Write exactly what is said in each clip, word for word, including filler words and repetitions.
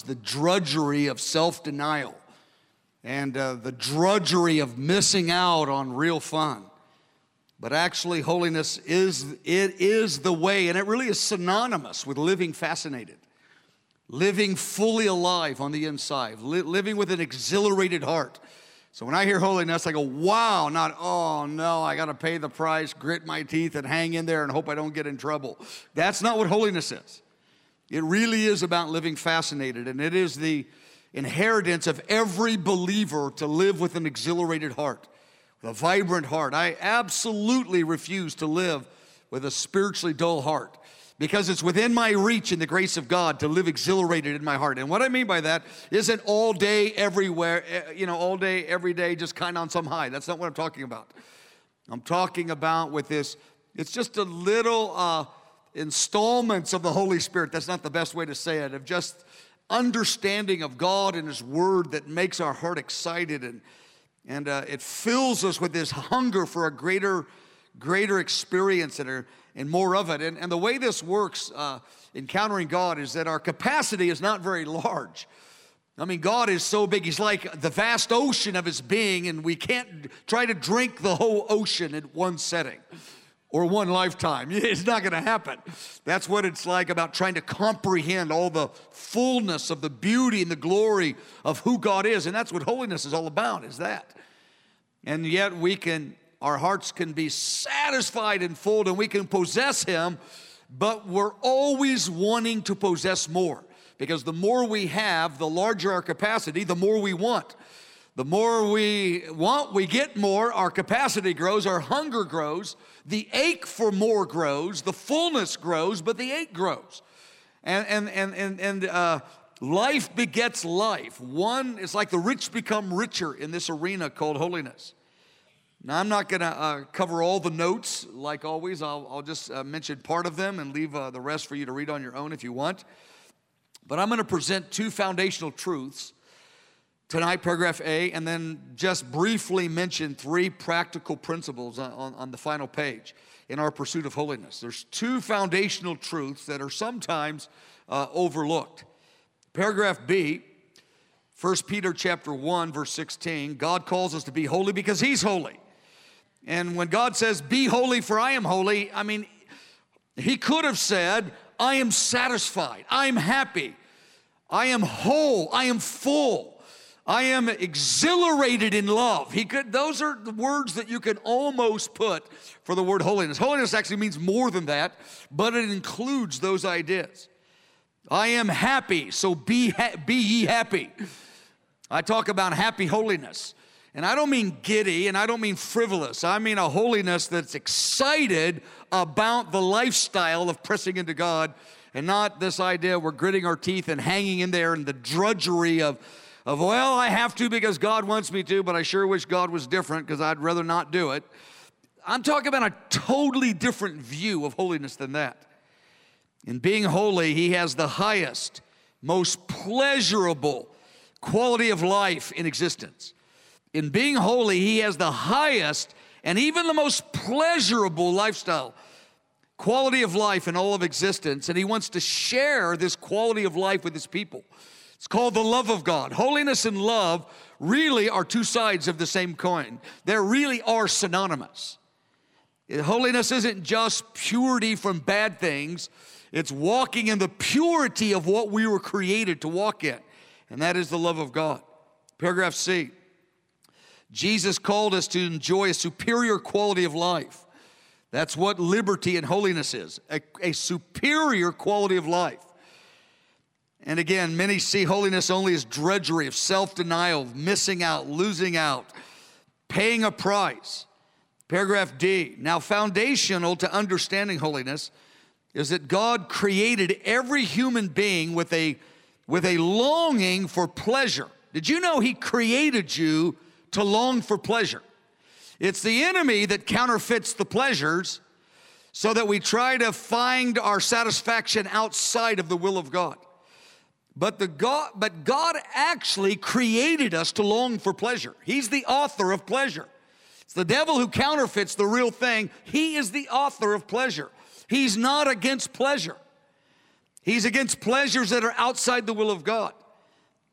is the drudgery of self-denial and uh, the drudgery of missing out on real fun. But actually, holiness is, it is the way, and it really is synonymous with living fascinated, living fully alive on the inside, li- living with an exhilarated heart. So when I hear holiness, I go, wow, not, oh no, I got to pay the price, grit my teeth, and hang in there and hope I don't get in trouble. That's not what holiness is. It really is about living fascinated, and it is the inheritance of every believer to live with an exhilarated heart, with a vibrant heart. I absolutely refuse to live with a spiritually dull heart, because it's within my reach in the grace of God to live exhilarated in my heart. And what I mean by that isn't all day, everywhere, you know, all day, every day, just kind of on some high. That's not what I'm talking about. I'm talking about with this, it's just a little uh, installments of the Holy Spirit. That's not the best way to say it, of just understanding of God and His Word that makes our heart excited, and and uh, it fills us with this hunger for a greater, greater experience and a, and more of it. And, and the way this works, uh, encountering God, is that our capacity is not very large. I mean, God is so big. He's like the vast ocean of His being, and we can't try to drink the whole ocean in one setting or one lifetime. It's not going to happen. That's what it's like about trying to comprehend all the fullness of the beauty and the glory of who God is. And that's what holiness is all about, is that. And yet we can, our hearts can be satisfied and full, and we can possess Him, but we're always wanting to possess more. Because the more we have, the larger our capacity, the more we want. The more we want, we get more, our capacity grows, our hunger grows, the ache for more grows, the fullness grows, but the ache grows. And and and and, and uh, life begets life. One, it's like the rich become richer in this arena called holiness. Now, I'm not going to uh, cover all the notes like always. I'll, I'll just uh, mention part of them and leave uh, the rest for you to read on your own if you want. But I'm going to present two foundational truths tonight, paragraph A, and then just briefly mention three practical principles on, on, on the final page in our pursuit of holiness. There's two foundational truths that are sometimes uh, overlooked. Paragraph B, First Peter chapter one, verse sixteen, God calls us to be holy because He's holy. And when God says, be holy for I am holy, I mean, He could have said, I am satisfied, I am happy, I am whole, I am full, I am exhilarated in love. He could, those are the words that you can almost put for the word holiness. Holiness actually means more than that, but it includes those ideas. I am happy, so be, ha- be ye happy. I talk about happy holiness. And I don't mean giddy, and I don't mean frivolous. I mean a holiness that's excited about the lifestyle of pressing into God, and not this idea we're gritting our teeth and hanging in there in the drudgery of, of well, I have to because God wants me to, but I sure wish God was different because I'd rather not do it. I'm talking about a totally different view of holiness than that. In being holy, He has the highest, most pleasurable quality of life in existence. In being holy, He has the highest and even the most pleasurable lifestyle, quality of life in all of existence, and He wants to share this quality of life with His people. It's called the love of God. Holiness and love really are two sides of the same coin. They really are synonymous. Holiness isn't just purity from bad things. It's walking in the purity of what we were created to walk in, and that is the love of God. Paragraph C. Jesus called us to enjoy a superior quality of life. That's what liberty and holiness is, a, a superior quality of life. And again, many see holiness only as drudgery of self-denial, missing out, losing out, paying a price. Paragraph D. Now, foundational to understanding holiness is that God created every human being with a, with a longing for pleasure. Did you know He created you to long for pleasure? It's the enemy that counterfeits the pleasures so that we try to find our satisfaction outside of the will of God. But the God, but God actually created us to long for pleasure. He's the author of pleasure. It's the devil who counterfeits the real thing. He is the author of pleasure. He's not against pleasure. He's against pleasures that are outside the will of God.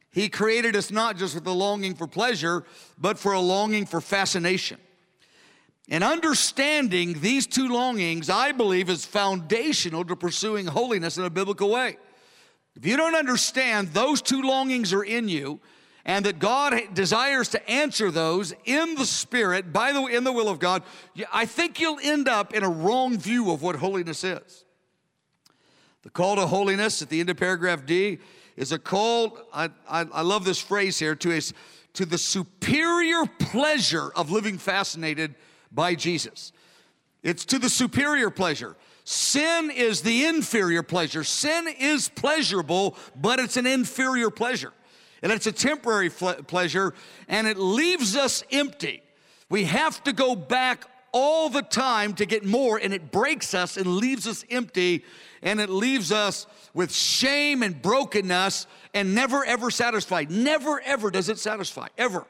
He created us not just with a longing for pleasure, but for a longing for fascination. And understanding these two longings, I believe, is foundational to pursuing holiness in a biblical way. If you don't understand those two longings are in you, and that God desires to answer those in the Spirit, by the way, in the will of God, I think you'll end up in a wrong view of what holiness is. The call to holiness at the end of paragraph D is a call, I, I, I love this phrase here, to, a, to the superior pleasure of living fascinated by Jesus. It's to the superior pleasure. Sin is the inferior pleasure. Sin is pleasurable, but it's an inferior pleasure. And it's a temporary pleasure, and it leaves us empty. We have to go back all the time to get more, and it breaks us and leaves us empty, and it leaves us with shame and brokenness and never, ever satisfied. Never, ever does it satisfy, ever.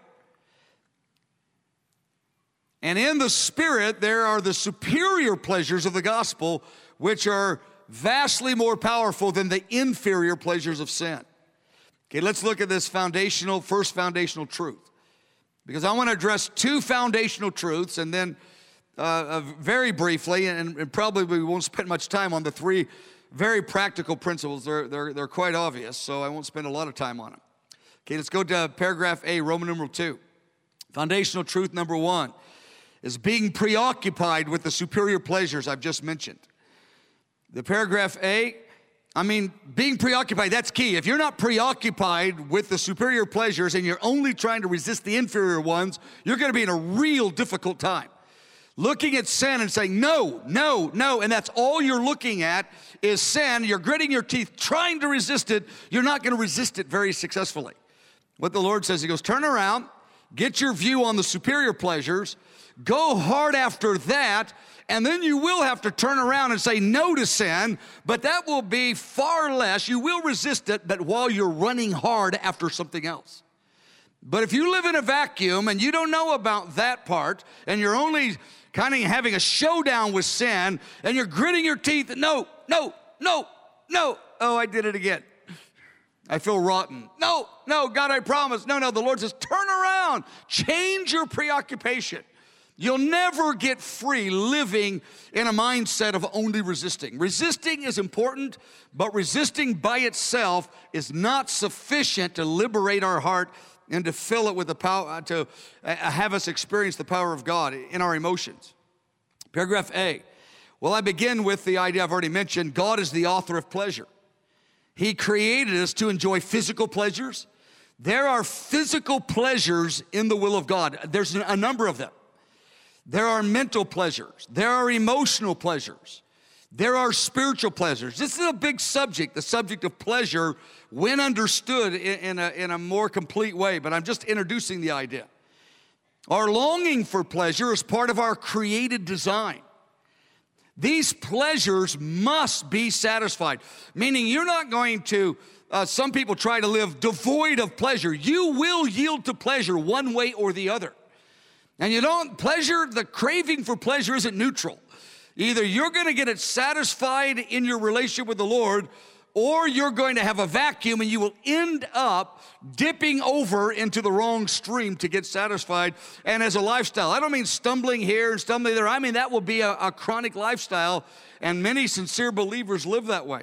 And in the Spirit, there are the superior pleasures of the gospel, which are vastly more powerful than the inferior pleasures of sin. Okay, let's look at this foundational, first foundational truth. Because I want to address two foundational truths, and then uh, uh, very briefly, and, and probably we won't spend much time on the three very practical principles. They're, they're, they're quite obvious, so I won't spend a lot of time on them. Okay, let's go to paragraph A, Roman numeral two. Foundational truth number one is being preoccupied with the superior pleasures I've just mentioned. The paragraph A, I mean, being preoccupied, that's key. If you're not preoccupied with the superior pleasures and you're only trying to resist the inferior ones, you're going to be in a real difficult time. Looking at sin and saying, no, no, no, and that's all you're looking at is sin. You're gritting your teeth, trying to resist it. You're not going to resist it very successfully. What the Lord says, he goes, turn around, get your view on the superior pleasures, go hard after that, and then you will have to turn around and say no to sin, but that will be far less. You will resist it, but while you're running hard after something else. But if you live in a vacuum and you don't know about that part, and you're only kind of having a showdown with sin, and you're gritting your teeth, no, no, no, no, oh, I did it again. I feel rotten. No, no, God, I promise. No, no, the Lord says, turn around, change your preoccupation. You'll never get free living in a mindset of only resisting. Resisting is important, but resisting by itself is not sufficient to liberate our heart and to fill it with the power, to have us experience the power of God in our emotions. Paragraph A. Well, I begin with the idea I've already mentioned. God is the author of pleasure. He created us to enjoy physical pleasures. There are physical pleasures in the will of God. There's a number of them. There are mental pleasures. There are emotional pleasures. There are spiritual pleasures. This is a big subject, the subject of pleasure, when understood in, in, a, in a more complete way, but I'm just introducing the idea. Our longing for pleasure is part of our created design. These pleasures must be satisfied, meaning you're not going to, uh, some people try to live devoid of pleasure. You will yield to pleasure one way or the other. And you don't, pleasure, the craving for pleasure isn't neutral. Either you're going to get it satisfied in your relationship with the Lord, or you're going to have a vacuum and you will end up dipping over into the wrong stream to get satisfied. And as a lifestyle, I don't mean stumbling here and stumbling there. I mean that will be a, a chronic lifestyle, and many sincere believers live that way.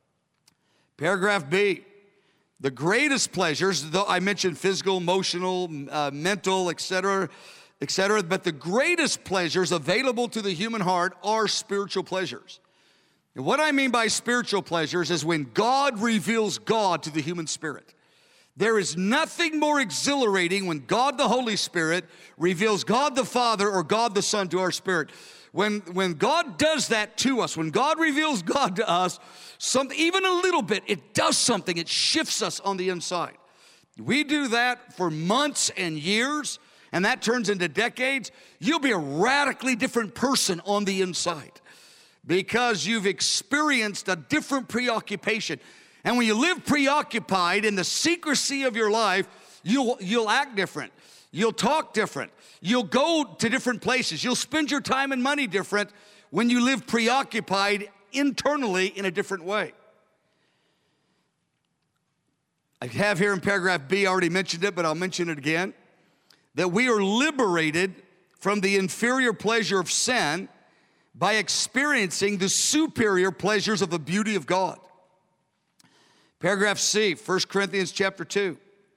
Paragraph B. The greatest pleasures, though I mentioned physical, emotional, uh, mental, et cetera, et cetera, but the greatest pleasures available to the human heart are spiritual pleasures. And what I mean by spiritual pleasures is when God reveals God to the human spirit. There is nothing more exhilarating when God the Holy Spirit reveals God the Father or God the Son to our spirit. When, when God does that to us, when God reveals God to us, some, even a little bit, it does something. It shifts us on the inside. We do that for months and years, and that turns into decades. You'll be a radically different person on the inside because you've experienced a different preoccupation. And when you live preoccupied in the secrecy of your life, you'll, you'll act different. You'll talk different. You'll go to different places. You'll spend your time and money different when you live preoccupied internally in a different way. I have here in paragraph B, I already mentioned it, but I'll mention it again, that we are liberated from the inferior pleasure of sin by experiencing the superior pleasures of the beauty of God. Paragraph C, First Corinthians chapter two.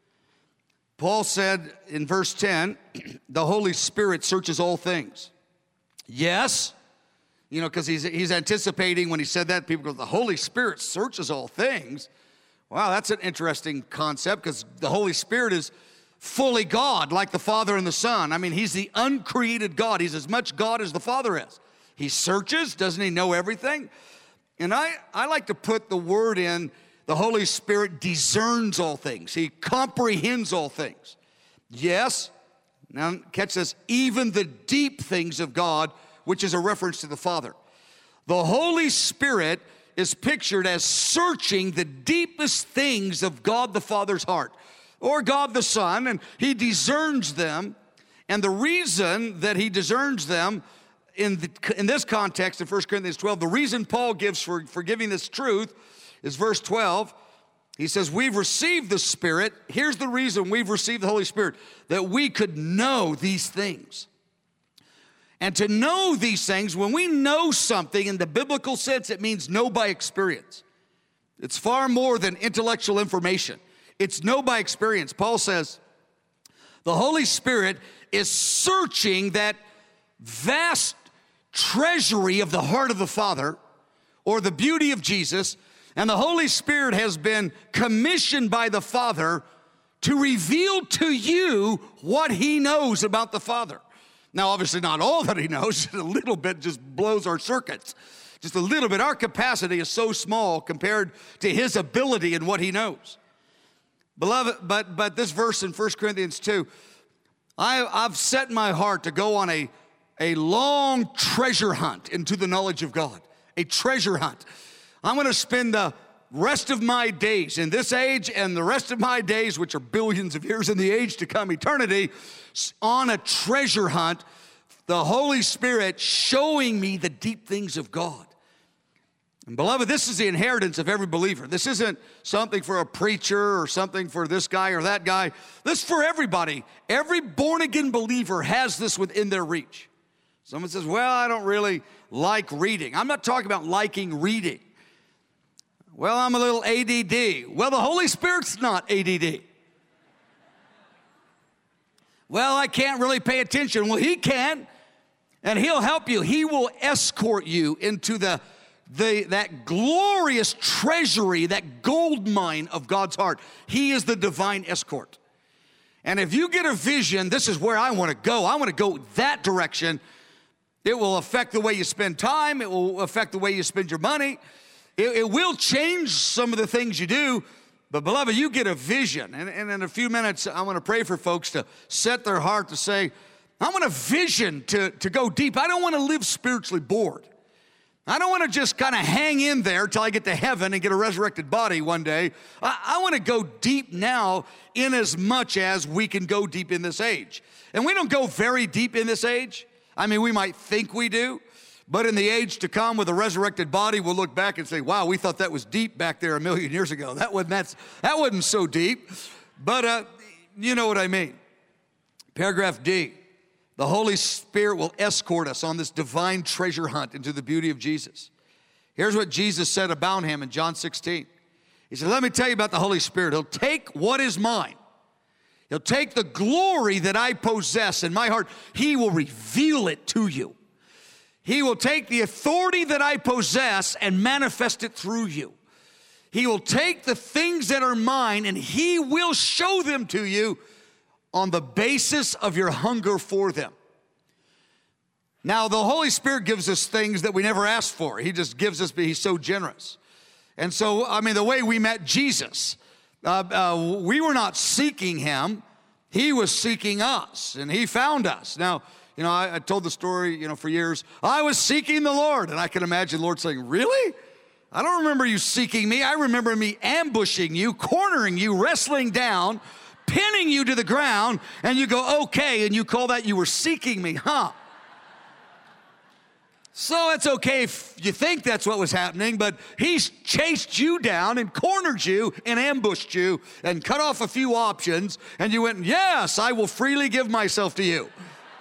Paul said in verse ten, the Holy Spirit searches all things. Yes, you know, because he's, he's anticipating when he said that, people go, the Holy Spirit searches all things. Wow, that's an interesting concept because the Holy Spirit is fully God, like the Father and the Son. I mean, he's the uncreated God. He's as much God as the Father is. He searches, doesn't he know everything? And I, I like to put the word in, the Holy Spirit discerns all things. He comprehends all things. Yes, now catch this, even the deep things of God, which is a reference to the Father. The Holy Spirit is pictured as searching the deepest things of God the Father's heart, or God the Son, and he discerns them. And the reason that he discerns them in, the, in this context in First Corinthians twelve, the reason Paul gives for, for giving this truth is verse twelve. He says, we've received the Spirit. Here's the reason we've received the Holy Spirit, that we could know these things. And to know these things, when we know something in the biblical sense, it means know by experience. It's far more than intellectual information. It's know by experience. Paul says, the Holy Spirit is searching that vast treasury of the heart of the Father, or the beauty of Jesus, and the Holy Spirit has been commissioned by the Father to reveal to you what he knows about the Father. Now, obviously not all that he knows, a little bit just blows our circuits. Just a little bit. Our capacity is so small compared to his ability and what he knows. Beloved, but, but this verse in First Corinthians two, I, I've set my heart to go on a, a long treasure hunt into the knowledge of God. A treasure hunt. I'm going to spend the rest of my days in this age and the rest of my days, which are billions of years in the age to come, eternity, on a treasure hunt, the Holy Spirit showing me the deep things of God. And beloved, this is the inheritance of every believer. This isn't something for a preacher or something for this guy or that guy. This is for everybody. Every born-again believer has this within their reach. Someone says, well, I don't really like reading. I'm not talking about liking reading. Well, I'm a little A D D. Well, the Holy Spirit's not A D D. Well, I can't really pay attention. Well, he can, and he'll help you. He will escort you into the, the that glorious treasury, that gold mine of God's heart. He is the divine escort. And if you get a vision, this is where I want to go. I want to go that direction. It will affect the way you spend time. It will affect the way you spend your money. It, it will change some of the things you do. But beloved, you get a vision. And, and in a few minutes, I want to pray for folks to set their heart to say, I want a vision to, to go deep. I don't want to live spiritually bored. I don't want to just kind of hang in there till I get to heaven and get a resurrected body one day. I, I want to go deep now in as much as we can go deep in this age. And we don't go very deep in this age. I mean, we might think we do. But in the age to come with a resurrected body, we'll look back and say, wow, we thought that was deep back there a million years ago. That wasn't, that's, that wasn't so deep. But uh, you know what I mean. Paragraph D, the Holy Spirit will escort us on this divine treasure hunt into the beauty of Jesus. Here's what Jesus said about him in John sixteen. He said, let me tell you about the Holy Spirit. He'll take what is mine. He'll take the glory that I possess in my heart. He will reveal it to you. He will take the authority that I possess and manifest it through you. He will take the things that are mine and he will show them to you on the basis of your hunger for them. Now, the Holy Spirit gives us things that we never asked for. He just gives us, but he's so generous. And so, I mean, the way we met Jesus, uh, uh, we were not seeking him. He was seeking us, and he found us. Now, you know, I, I told the story, you know, for years. I was seeking the Lord, and I can imagine the Lord saying, really? I don't remember you seeking me. I remember me ambushing you, cornering you, wrestling down, pinning you to the ground, and you go, okay, and you call that you were seeking me, huh? So it's okay if you think that's what was happening, but he's chased you down and cornered you and ambushed you and cut off a few options, and you went, yes, I will freely give myself to you.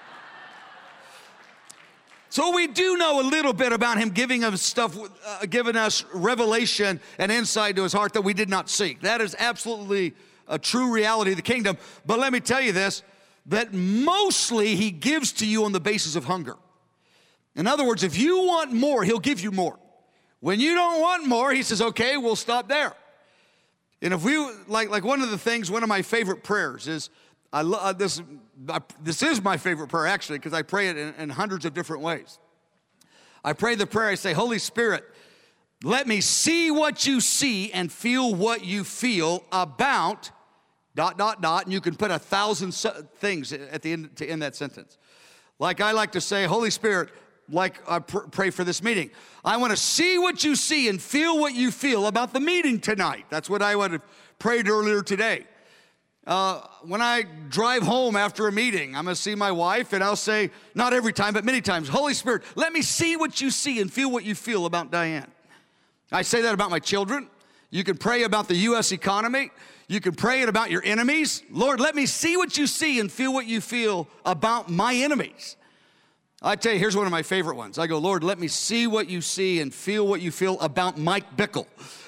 So we do know a little bit about him giving us stuff, uh, giving us revelation and insight to his heart that we did not seek. That is absolutely a true reality of the kingdom. But let me tell you this, that mostly he gives to you on the basis of hunger. In other words, if you want more, he'll give you more. When you don't want more, he says, okay, we'll stop there. And if we, like, like one of the things, one of my favorite prayers is, I love this. I, this is my favorite prayer, actually, because I pray it in, in hundreds of different ways. I pray the prayer, I say, Holy Spirit, let me see what you see and feel what you feel about dot, dot, dot, and you can put a thousand things at the end to end that sentence. Like I like to say, Holy Spirit, like I pr- pray for this meeting, I want to see what you see and feel what you feel about the meeting tonight. That's what I would have prayed earlier today. Uh, when I drive home after a meeting, I'm going to see my wife, and I'll say, not every time, but many times, Holy Spirit, let me see what you see and feel what you feel about Diane. I say that about my children. You can pray about the U S economy. You can pray it about your enemies. Lord, let me see what you see and feel what you feel about my enemies. I tell you, here's one of my favorite ones. I go, Lord, let me see what you see and feel what you feel about Mike Bickle.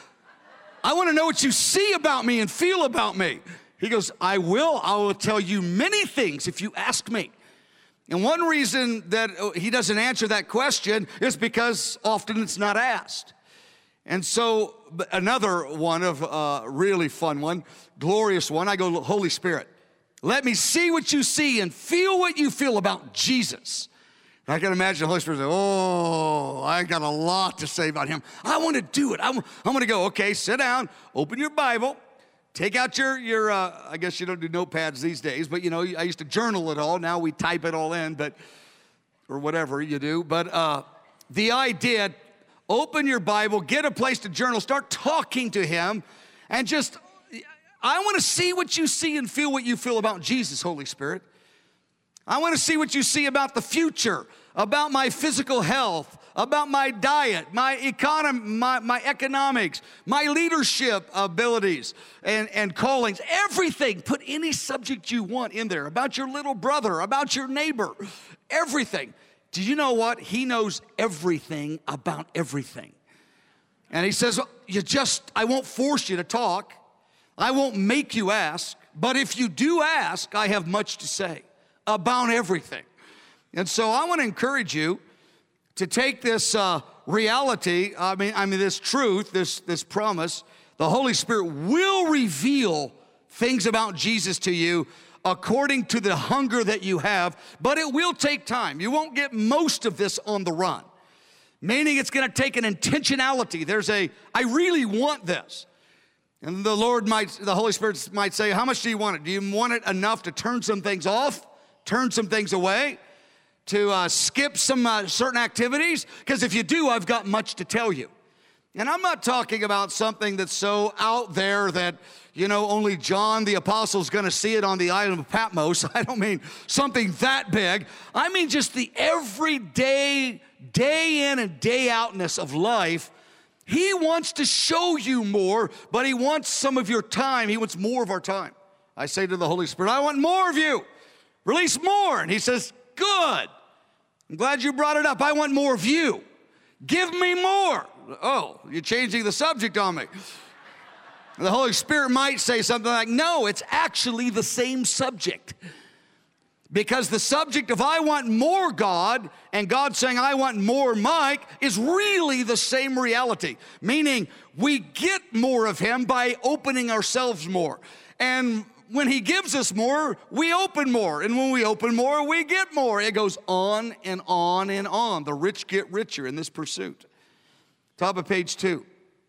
I want to know what you see about me and feel about me. He goes, I will. I will tell you many things if you ask me. And one reason that he doesn't answer that question is because often it's not asked. And so another one of uh, really fun one, glorious one, I go, Holy Spirit, let me see what you see and feel what you feel about Jesus. And I can imagine the Holy Spirit say, oh, I got a lot to say about him. I want to do it. I'm, I'm going to go, okay, sit down, open your Bible. Take out your, your uh, I guess you don't do notepads these days, but, you know, I used to journal it all. Now we type it all in, but, or whatever you do. But uh, the idea, open your Bible, get a place to journal, start talking to him, and just, I want to see what you see and feel what you feel about Jesus, Holy Spirit. I want to see what you see about the future, about my physical health, about my diet, my economy, my, my economics, my leadership abilities and, and callings, everything. Put any subject you want in there, about your little brother, about your neighbor, everything. Do you know what? He knows everything about everything. And he says, you just, I won't force you to talk. I won't make you ask. But if you do ask, I have much to say about everything. And so I want to encourage you to take this uh, reality, I mean, I mean this truth, this, this promise. The Holy Spirit will reveal things about Jesus to you according to the hunger that you have, but it will take time. You won't get most of this on the run, meaning it's going to take an intentionality. There's a, I really want this. And the Lord might, the Holy Spirit might say, how much do you want it? Do you want it enough to turn some things off, turn some things away? To uh, skip some uh, certain activities? Because if you do, I've got much to tell you. And I'm not talking about something that's so out there that, you know, only John the Apostle is going to see it on the island of Patmos. I don't mean something that big. I mean just the everyday, day in and day outness of life. He wants to show you more, but he wants some of your time. He wants more of our time. I say to the Holy Spirit, I want more of you. Release more. And he says, good. I'm glad you brought it up. I want more of you. Give me more. Oh, you're changing the subject on me. The Holy Spirit might say something like, no, it's actually the same subject. Because the subject of I want more God and God saying I want more Mike is really the same reality. Meaning we get more of him by opening ourselves more. And when he gives us more, we open more. And when we open more, we get more. It goes on and on and on. The rich get richer in this pursuit. Top of page two.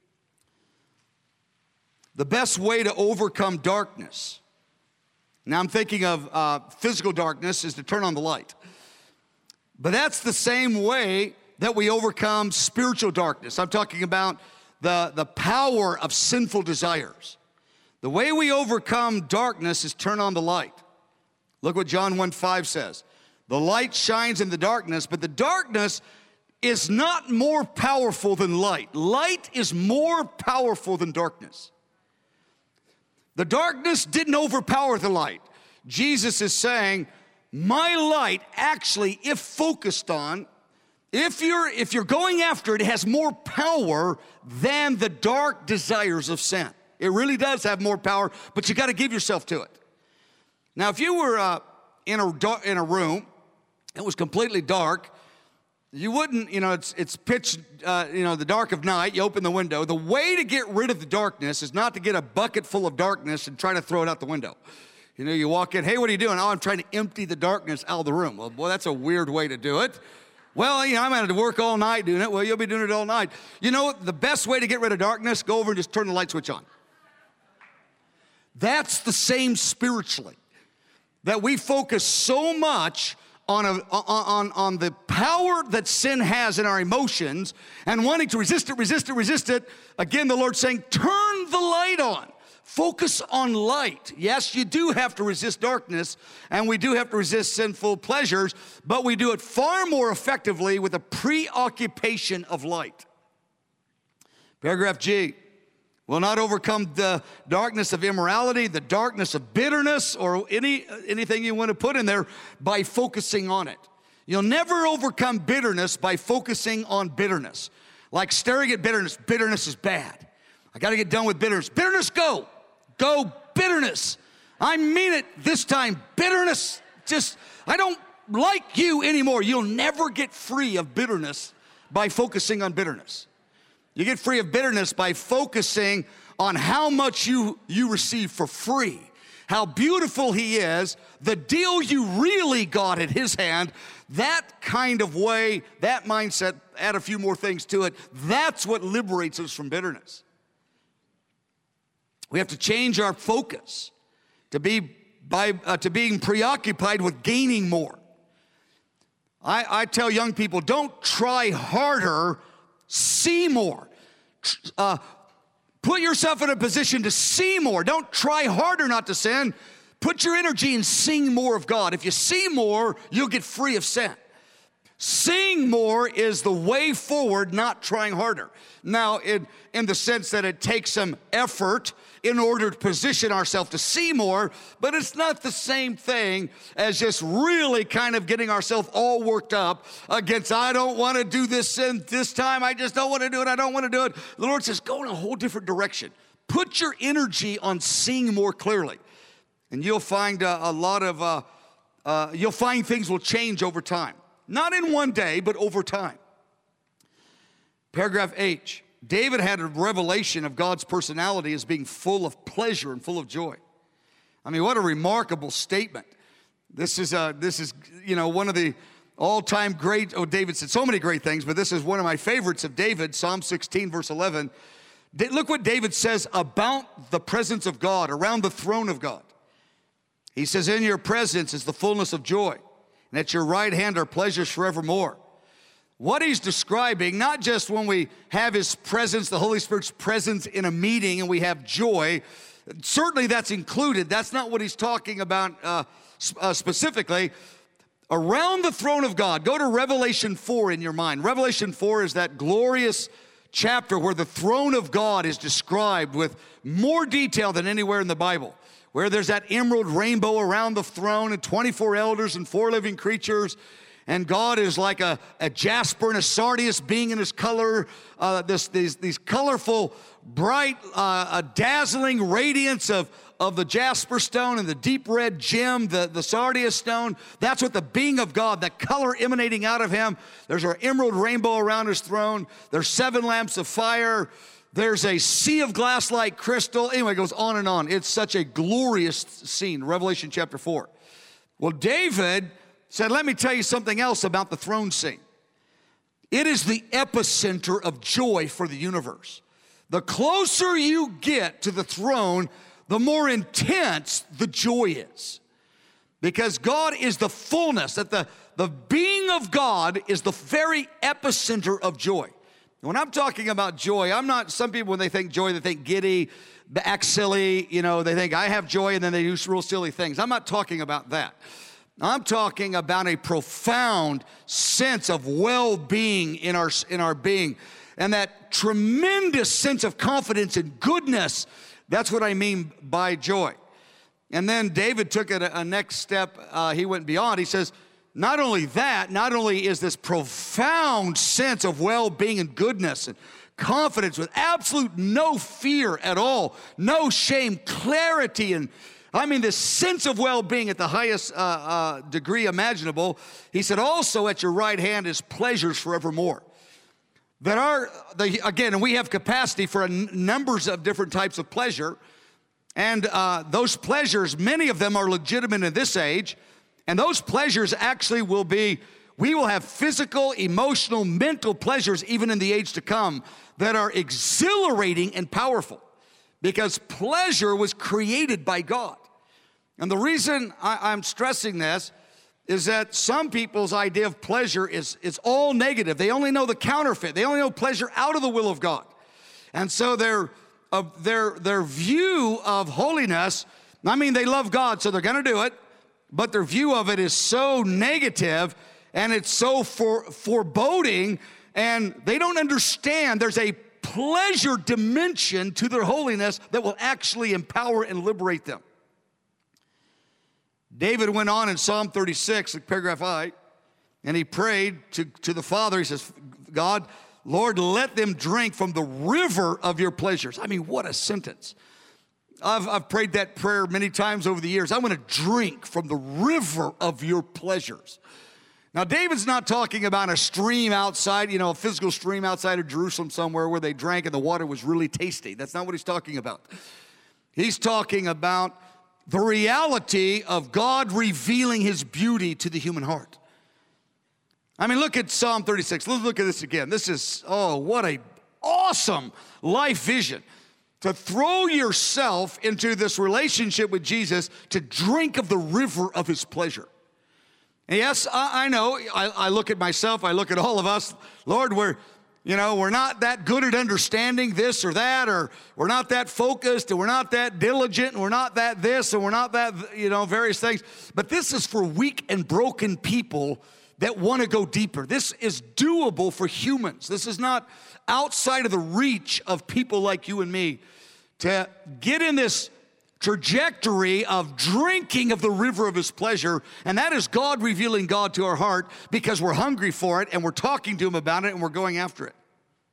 The best way to overcome darkness. Now I'm thinking of uh, physical darkness is to turn on the light. But that's the same way that we overcome spiritual darkness. I'm talking about the, the power of sinful desires. The way we overcome darkness is turn on the light. Look what John one five says. The light shines in the darkness, but the darkness is not more powerful than light. Light is more powerful than darkness. The darkness didn't overpower the light. Jesus is saying, my light actually, if focused on, if you're, if you're going after it, it has more power than the dark desires of sin. It really does have more power, but you got to give yourself to it. Now, if you were uh, in a dar- in a room, it was completely dark, you wouldn't, you know, it's it's pitch, uh, you know, the dark of night, you open the window. The way to get rid of the darkness is not to get a bucket full of darkness and try to throw it out the window. You know, you walk in, hey, what are you doing? Oh, I'm trying to empty the darkness out of the room. Well, boy, that's a weird way to do it. Well, you know, I'm going to work all night doing it. Well, you'll be doing it all night. You know, the best way to get rid of darkness, go over and just turn the light switch on. That's the same spiritually. That we focus so much on, a, on, on the power that sin has in our emotions and wanting to resist it, resist it, resist it. Again, the Lord's saying, turn the light on. Focus on light. Yes, you do have to resist darkness, and we do have to resist sinful pleasures, but we do it far more effectively with a preoccupation of light. Paragraph G. Will not overcome the darkness of immorality, the darkness of bitterness, or any anything you want to put in there by focusing on it. You'll never overcome bitterness by focusing on bitterness. Like staring at bitterness. Bitterness is bad. I got to get done with bitterness. Bitterness, go. Go, bitterness. I mean it this time. Bitterness, just, I don't like you anymore. You'll never get free of bitterness by focusing on bitterness. You get free of bitterness by focusing on how much you, you receive for free, how beautiful he is, the deal you really got at his hand. That kind of way, that mindset, add a few more things to it, that's what liberates us from bitterness. We have to change our focus to be by uh, to being preoccupied with gaining more. I, I tell young people, don't try harder, see more. Uh, put yourself in a position to see more. Don't try harder not to sin. Put your energy in seeing more of God. If you see more, you'll get free of sin. Seeing more is the way forward, not trying harder. Now, in, in the sense that it takes some effort in order to position ourselves to see more, but it's not the same thing as just really kind of getting ourselves all worked up against, I don't want to do this sin this time, I just don't want to do it, I don't want to do it. The Lord says, go in a whole different direction. Put your energy on seeing more clearly, and you'll find uh, a lot of, uh, uh, you'll find things will change over time. Not in one day, but over time. Paragraph H. David had a revelation of God's personality as being full of pleasure and full of joy. I mean, what a remarkable statement. This is, uh, this is you know, one of the all-time great, oh, David said so many great things, but this is one of my favorites of David, Psalm sixteen, verse eleven. Look what David says about the presence of God, around the throne of God. He says, in your presence is the fullness of joy, and at your right hand are pleasures forevermore. What he's describing, not just when we have his presence, the Holy Spirit's presence in a meeting and we have joy, certainly that's included. That's not what he's talking about uh, uh, specifically. Around the throne of God, go to Revelation four in your mind. Revelation four is that glorious chapter where the throne of God is described with more detail than anywhere in the Bible, where there's that emerald rainbow around the throne and twenty-four elders and four living creatures. And God is like a, a jasper and a sardius being in his color, uh, this, these, these colorful, bright, uh, a dazzling radiance of, of the jasper stone and the deep red gem, the, the sardius stone. That's what the being of God, that color emanating out of him. There's an emerald rainbow around his throne. There's seven lamps of fire. There's a sea of glass like crystal. Anyway, it goes on and on. It's such a glorious scene, Revelation chapter four. Well, David said, let me tell you something else about the throne scene. It is the epicenter of joy for the universe. The closer you get to the throne, the more intense the joy is. Because God is the fullness, that the, the being of God is the very epicenter of joy. When I'm talking about joy, I'm not, some people when they think joy, they think giddy, act silly, you know, they think I have joy and then they do real silly things. I'm not talking about that. I'm talking about a profound sense of well-being in our, in our being, and that tremendous sense of confidence and goodness. That's what I mean by joy. And then David took it a, a next step. Uh, he went beyond. He says, not only that, not only is this profound sense of well-being and goodness and confidence with absolute no fear at all, no shame, clarity, and I mean this sense of well-being at the highest uh, uh, degree imaginable. He said, also at your right hand is pleasures forevermore. That are, the, again, we have capacity for a n- numbers of different types of pleasure. And uh, those pleasures, many of them are legitimate in this age. And those pleasures actually will be, we will have physical, emotional, mental pleasures even in the age to come that are exhilarating and powerful. Because pleasure was created by God. And the reason I, I'm stressing this is that some people's idea of pleasure is, is all negative. They only know the counterfeit. They only know pleasure out of the will of God. And so their, uh, their, their view of holiness, I mean, they love God, so they're going to do it, but their view of it is so negative and it's so for, foreboding, and they don't understand there's a pleasure dimension to their holiness that will actually empower and liberate them. David went on in Psalm thirty-six, paragraph I, and he prayed to, to the Father. He says, God, Lord, let them drink from the river of your pleasures. I mean, what a sentence. I've, I've prayed that prayer many times over the years. I want to drink from the river of your pleasures. Now, David's not talking about a stream outside, you know, a physical stream outside of Jerusalem somewhere where they drank and the water was really tasty. That's not what he's talking about. He's talking about the reality of God revealing his beauty to the human heart. I mean, look at Psalm thirty-six. Let's look at this again. This is, oh, what a awesome life vision. To throw yourself into this relationship with Jesus, to drink of the river of his pleasure. And yes, I, I know, I, I look at myself, I look at all of us. Lord, we're, you know, we're not that good at understanding this or that, or we're not that focused, and we're not that diligent, and we're not that this, and we're not that, you know, various things. But this is for weak and broken people that want to go deeper. This is doable for humans. This is not outside of the reach of people like you and me to get in this trajectory of drinking of the river of his pleasure, and that is God revealing God to our heart because we're hungry for it and we're talking to him about it and we're going after it.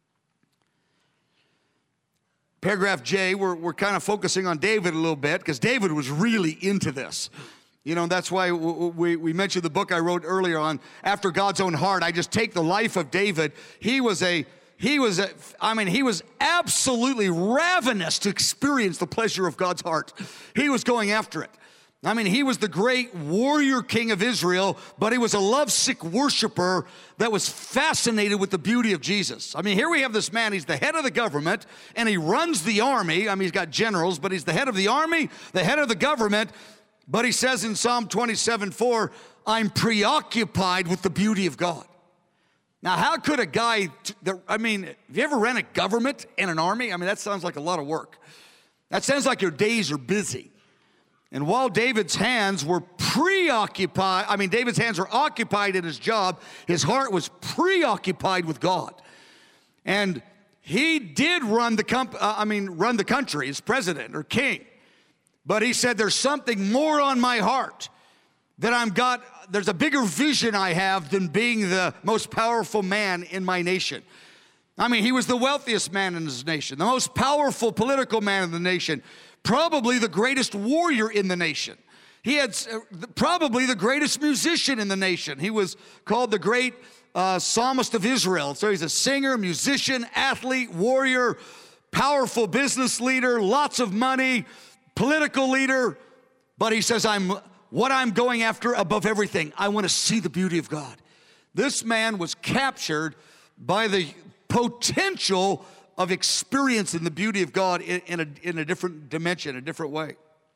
Paragraph J, we're, we're kind of focusing on David a little bit because David was really into this. You know, that's why we, we mentioned the book I wrote earlier on, After God's Own Heart. I just take the life of David. He was a He was, a, I mean, he was absolutely ravenous to experience the pleasure of God's heart. He was going after it. I mean, he was the great warrior king of Israel, but he was a lovesick worshiper that was fascinated with the beauty of Jesus. I mean, here we have this man, he's the head of the government, and he runs the army. I mean, he's got generals, but he's the head of the army, the head of the government. But he says in Psalm twenty-seven four, I'm preoccupied with the beauty of God. Now, how could a guy, I mean, have you ever ran a government and an army? I mean, that sounds like a lot of work. That sounds like your days are busy. And while David's hands were preoccupied, I mean, David's hands were occupied in his job, his heart was preoccupied with God. And he did run the, comp- uh, I mean, run the country as president or king. But he said, there's something more on my heart that I'm got. There's a bigger vision I have than being the most powerful man in my nation. I mean, he was the wealthiest man in his nation, the most powerful political man in the nation, probably the greatest warrior in the nation. He had probably the greatest musician in the nation. He was called the great uh, psalmist of Israel. So he's a singer, musician, athlete, warrior, powerful business leader, lots of money, political leader. But he says, I'm what I'm going after above everything. I want to see the beauty of God. This man was captured by the potential of experiencing the beauty of God in, in, a, in a different dimension, a different way.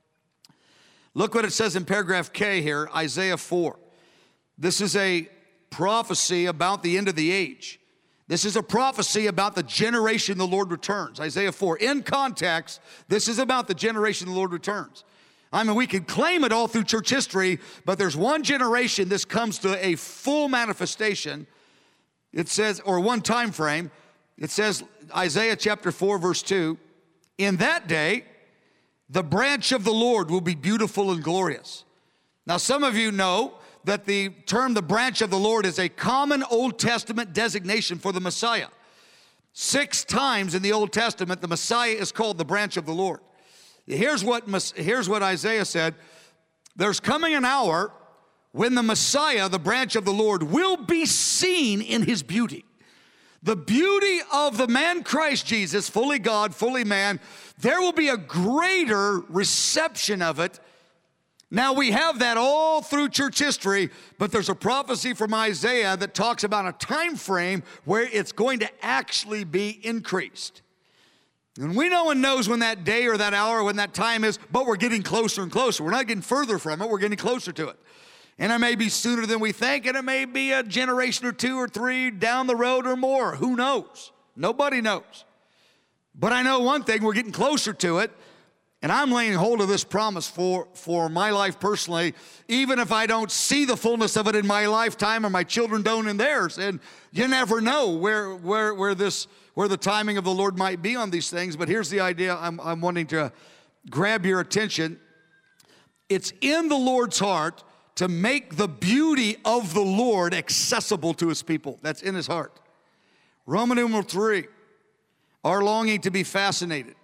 Look what it says in paragraph K here, Isaiah four. This is a prophecy about the end of the age. This is a prophecy about the generation the Lord returns. Isaiah four. In context, this is about the generation the Lord returns. I mean, we can claim it all through church history, but there's one generation this comes to a full manifestation. It says, or one time frame, it says, Isaiah chapter four, verse two, in that day, the branch of the Lord will be beautiful and glorious. Now, some of you know that the term the branch of the Lord is a common Old Testament designation for the Messiah. Six times in the Old Testament, the Messiah is called the branch of the Lord. Here's what, here's what Isaiah said. There's coming an hour when the Messiah, the branch of the Lord, will be seen in his beauty. The beauty of the man Christ Jesus, fully God, fully man, there will be a greater reception of it. Now, we have that all through church history, but there's a prophecy from Isaiah that talks about a time frame where it's going to actually be increased. And we no one knows when that day or that hour, when that time is, but we're getting closer and closer. We're not getting further from it, we're getting closer to it. And it may be sooner than we think, and it may be a generation or two or three down the road or more. Who knows? Nobody knows. But I know one thing, we're getting closer to it, and I'm laying hold of this promise for, for my life personally, even if I don't see the fullness of it in my lifetime or my children don't in theirs. And you never know where, where, where this... where the timing of the Lord might be on these things. But here's the idea I'm, I'm wanting to grab your attention. It's in the Lord's heart to make the beauty of the Lord accessible to his people. That's in his heart. Roman numeral three, our longing to be fascinated.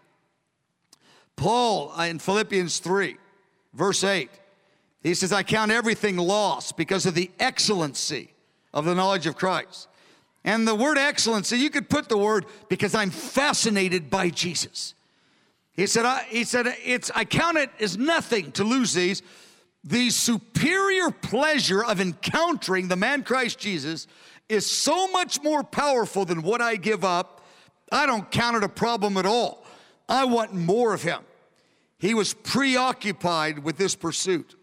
Paul in Philippians three, verse eight, he says, I count everything lost because of the excellency of the knowledge of Christ. And the word excellency, you could put the word, because I'm fascinated by Jesus. He said, I, he said it's, I count it as nothing to lose these. The superior pleasure of encountering the man Christ Jesus is so much more powerful than what I give up. I don't count it a problem at all. I want more of him. He was preoccupied with this pursuit.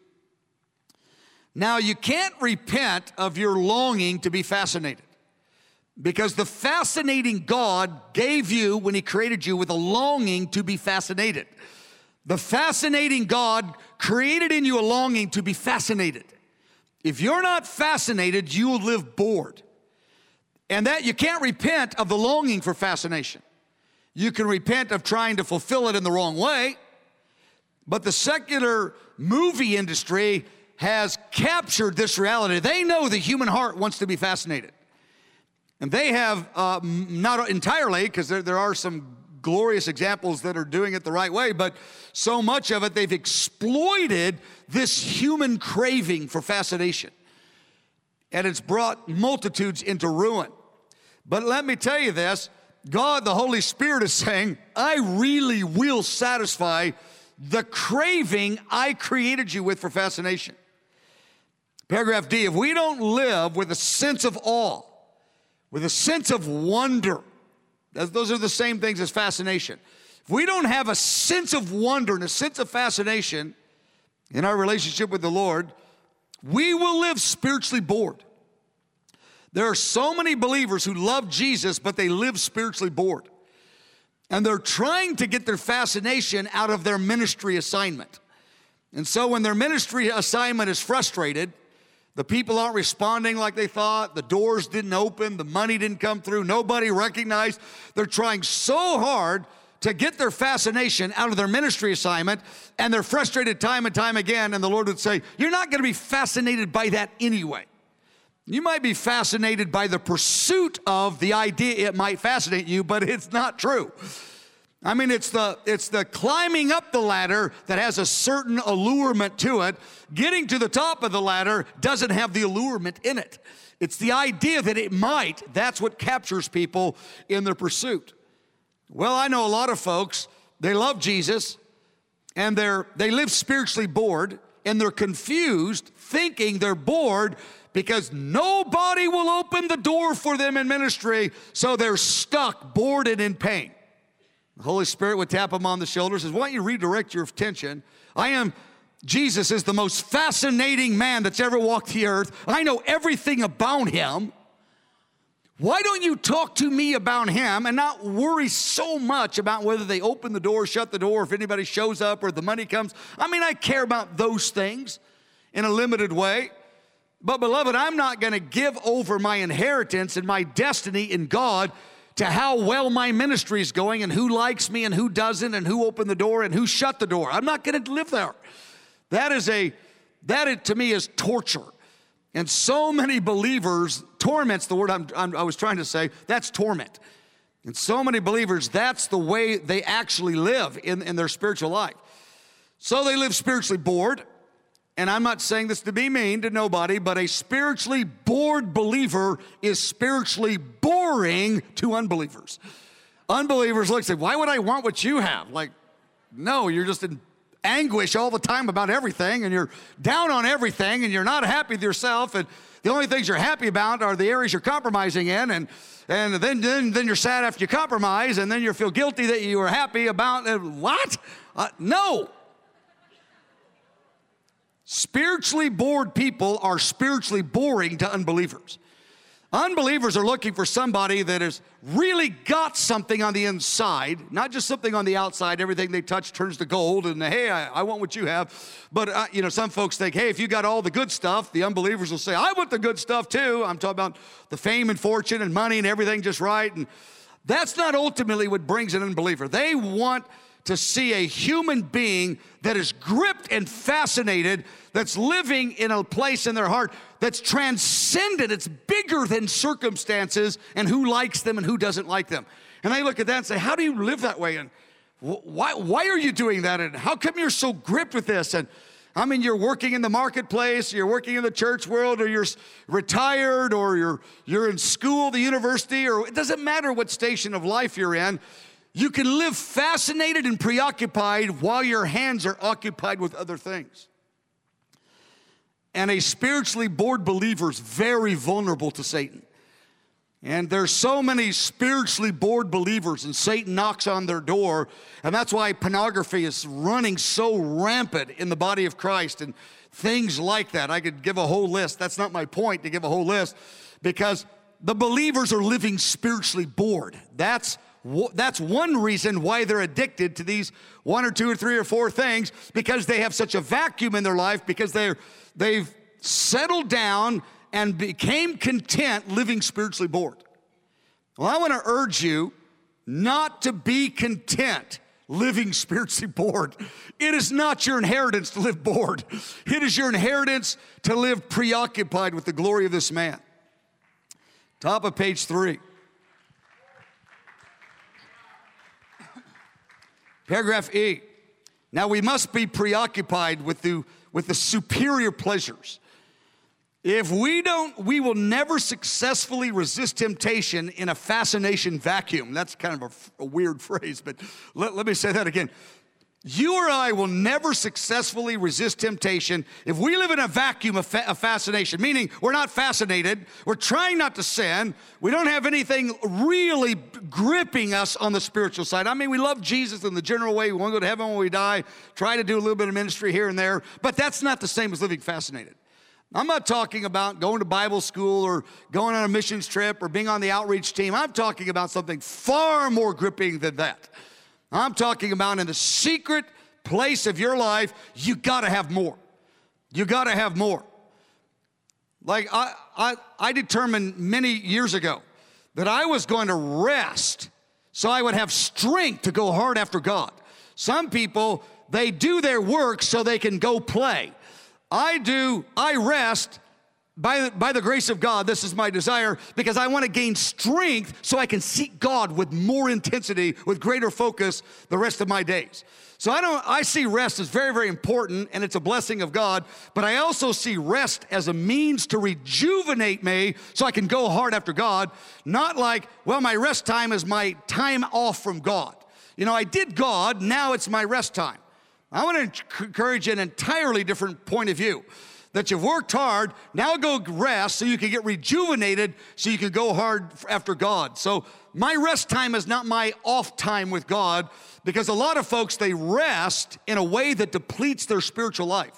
Now, you can't repent of your longing to be fascinated. Because the fascinating God gave you, when he created you, with a longing to be fascinated. The fascinating God created in you a longing to be fascinated. If you're not fascinated, you will live bored. And that you can't repent of the longing for fascination. You can repent of trying to fulfill it in the wrong way. But the secular movie industry has captured this reality. They know the human heart wants to be fascinated. And they have, uh, not entirely, because there, there are some glorious examples that are doing it the right way, but so much of it, they've exploited this human craving for fascination. And it's brought multitudes into ruin. But let me tell you this, God, the Holy Spirit, is saying, I really will satisfy the craving I created you with for fascination. Paragraph D, if we don't live with a sense of awe, with a sense of wonder, those are the same things as fascination. If we don't have a sense of wonder and a sense of fascination in our relationship with the Lord, we will live spiritually bored. There are so many believers who love Jesus, but they live spiritually bored. And they're trying to get their fascination out of their ministry assignment. And so when their ministry assignment is frustrated, the people aren't responding like they thought, the doors didn't open, the money didn't come through, nobody recognized. They're trying so hard to get their fascination out of their ministry assignment, and they're frustrated time and time again, and the Lord would say, you're not going to be fascinated by that anyway. You might be fascinated by the pursuit of the idea it might fascinate you, but it's not true. I mean, it's the, it's the climbing up the ladder that has a certain allurement to it. Getting to the top of the ladder doesn't have the allurement in it. It's the idea that it might. That's what captures people in their pursuit. Well, I know a lot of folks, they love Jesus, and they're, they live spiritually bored, and they're confused, thinking they're bored because nobody will open the door for them in ministry, so they're stuck, bored, and in pain. The Holy Spirit would tap them on the shoulder and says, why don't you redirect your attention? I am, Jesus is the most fascinating man that's ever walked the earth. I know everything about him. Why don't you talk to me about him and not worry so much about whether they open the door, shut the door, if anybody shows up or the money comes? I mean, I care about those things in a limited way. But beloved, I'm not going to give over my inheritance and my destiny in God to how well my ministry is going and who likes me and who doesn't and who opened the door and who shut the door. I'm not going to live there. That is a, that to me is torture. And so many believers, torment's the word I'm, I'm, I was trying to say, that's torment. And so many believers, that's the way they actually live in, in their spiritual life. So they live spiritually bored. And I'm not saying this to be mean to nobody, but a spiritually bored believer is spiritually boring to unbelievers. Unbelievers look and say, why would I want what you have? Like, no, you're just in anguish all the time about everything, and you're down on everything, and you're not happy with yourself, and the only things you're happy about are the areas you're compromising in, and and then then, then you're sad after you compromise, and then you feel guilty that you were happy about, uh, what? Uh, no. Spiritually bored people are spiritually boring to unbelievers. Unbelievers are looking for somebody that has really got something on the inside, not just something on the outside. Everything they touch turns to gold, and hey, I, I want what you have. But, uh, you know, some folks think, hey, if you got all the good stuff, the unbelievers will say, I want the good stuff too. I'm talking about the fame and fortune and money and everything just right. And that's not ultimately what brings an unbeliever. They want to see a human being that is gripped and fascinated, that's living in a place in their heart that's transcendent. It's bigger than circumstances and who likes them and who doesn't like them. And they look at that and say, how do you live that way? And why, why are you doing that? And how come you're so gripped with this? And I mean, you're working in the marketplace, you're working in the church world, or you're retired, or you're, you're in school, the university, or it doesn't matter what station of life you're in. You can live fascinated and preoccupied while your hands are occupied with other things. And a spiritually bored believer is very vulnerable to Satan. And there's so many spiritually bored believers, and Satan knocks on their door, and that's why pornography is running so rampant in the body of Christ and things like that. I could give a whole list. That's not my point to give a whole list, because the believers are living spiritually bored. That's That's one reason why they're addicted to these one or two or three or four things, because they have such a vacuum in their life, because they're, they've settled down and became content living spiritually bored. Well, I want to urge you not to be content living spiritually bored. It is not your inheritance to live bored. It is your inheritance to live preoccupied with the glory of this man. Top of page three. Paragraph E. Now we must be preoccupied with the, with the superior pleasures. If we don't, we will never successfully resist temptation in a fascination vacuum. That's kind of a, a weird phrase, but let, let me say that again. You or I will never successfully resist temptation if we live in a vacuum of, fa- of fascination, meaning we're not fascinated, we're trying not to sin, we don't have anything really gripping us on the spiritual side. I mean, we love Jesus in the general way, we want to go to heaven when we die, try to do a little bit of ministry here and there, but that's not the same as living fascinated. I'm not talking about going to Bible school or going on a missions trip or being on the outreach team. I'm talking about something far more gripping than that. I'm talking about in the secret place of your life, you gotta have more. You gotta have more. Like I, I, I determined many years ago that I was going to rest so I would have strength to go hard after God. Some people, they do their work so they can go play. I do, I rest By, by the grace of God, this is my desire, because I want to gain strength so I can seek God with more intensity, with greater focus the rest of my days. So I don't, I see rest as very, very important, and it's a blessing of God, but I also see rest as a means to rejuvenate me so I can go hard after God, not like, well, my rest time is my time off from God. You know, I did God, now it's my rest time. I want to encourage an entirely different point of view. That you've worked hard, now go rest so you can get rejuvenated so you can go hard after God. So my rest time is not my off time with God, because a lot of folks, they rest in a way that depletes their spiritual life.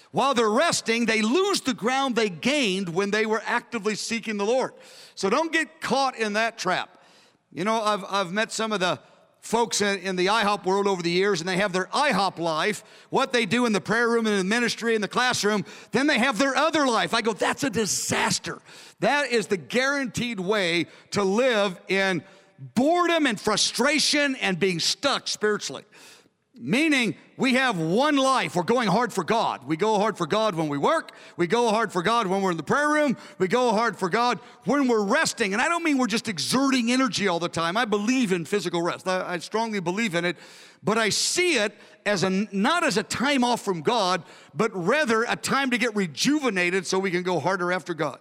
While they're resting, they lose the ground they gained when they were actively seeking the Lord. So don't get caught in that trap. You know, I've, I've met some of the folks in, in the IHOP world over the years, and they have their IHOP life, what they do in the prayer room and in the ministry, in the classroom. Then they have their other life. I go, that's a disaster. That is the guaranteed way to live in boredom and frustration and being stuck spiritually. Meaning we have one life. We're going hard for God. We go hard for God when we work. We go hard for God when we're in the prayer room. We go hard for God when we're resting. And I don't mean we're just exerting energy all the time. I believe in physical rest. I, I strongly believe in it. But I see it as a, not as a time off from God, but rather a time to get rejuvenated so we can go harder after God.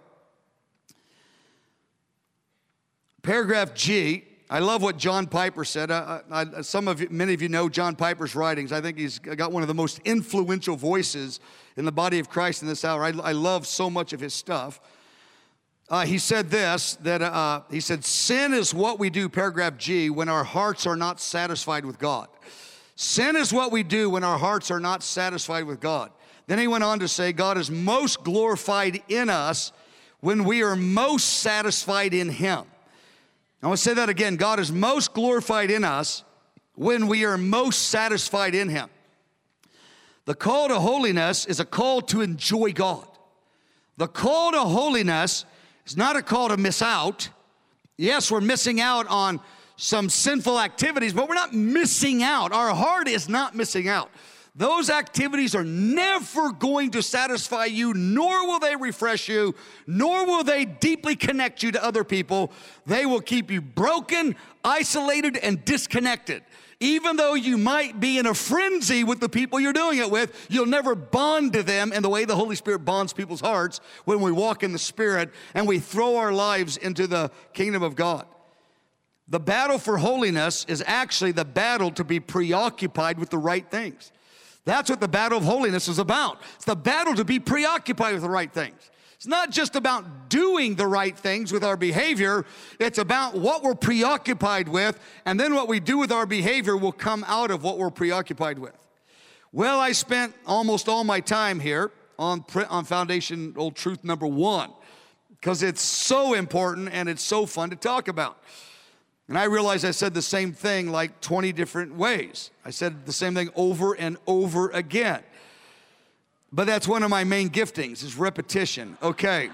Paragraph G, I love what John Piper said. I, I, some of you, many of you know John Piper's writings. I think he's got one of the most influential voices in the body of Christ in this hour. I, I love so much of his stuff. Uh, he said this, that uh, he said, sin is what we do, paragraph G, when our hearts are not satisfied with God. Sin is what we do when our hearts are not satisfied with God. Then he went on to say, God is most glorified in us when we are most satisfied in him. I want to say that again. God is most glorified in us when we are most satisfied in him. The call to holiness is a call to enjoy God. The call to holiness is not a call to miss out. Yes, we're missing out on some sinful activities, but we're not missing out. Our heart is not missing out. Those activities are never going to satisfy you, nor will they refresh you, nor will they deeply connect you to other people. They will keep you broken, isolated, and disconnected. Even though you might be in a frenzy with the people you're doing it with, you'll never bond to them in the way the Holy Spirit bonds people's hearts when we walk in the Spirit and we throw our lives into the kingdom of God. The battle for holiness is actually the battle to be preoccupied with the right things. That's what the battle of holiness is about. It's the battle to be preoccupied with the right things. It's not just about doing the right things with our behavior. It's about what we're preoccupied with, and then what we do with our behavior will come out of what we're preoccupied with. Well, I spent almost all my time here on, on foundational truth number one because it's so important and it's so fun to talk about. And I realized I said the same thing like twenty different ways. I said the same thing over and over again. But that's one of my main giftings, is repetition. Okay.